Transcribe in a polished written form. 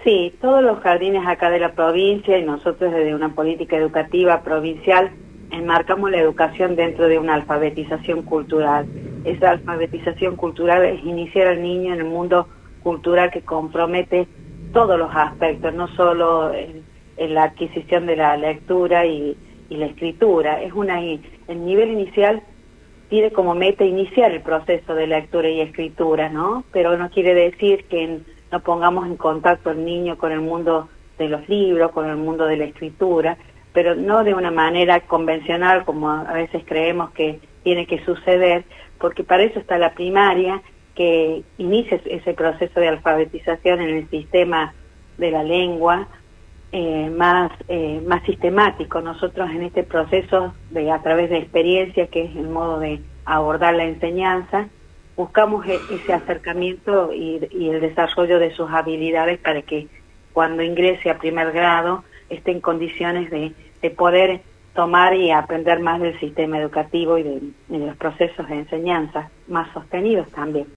Sí, todos los jardines acá de la provincia y nosotros desde una política educativa provincial enmarcamos la educación dentro de una alfabetización cultural. Esa alfabetización cultural es iniciar al niño en el mundo cultural que compromete todos los aspectos, no solo en la adquisición de la lectura y la escritura. El nivel inicial tiene como meta iniciar el proceso de lectura y escritura, ¿no? Pero no quiere decir que no pongamos en contacto al niño con el mundo de los libros, con el mundo de la escritura, pero no de una manera convencional como a veces creemos que tiene que suceder, porque para eso está la primaria, que inicia ese proceso de alfabetización en el sistema de la lengua más sistemático. Nosotros en este proceso, a través de experiencia, que es el modo de abordar la enseñanza, buscamos ese acercamiento y el desarrollo de sus habilidades para que cuando ingrese a primer grado esté en condiciones de poder tomar y aprender más del sistema educativo y de los procesos de enseñanza más sostenidos también.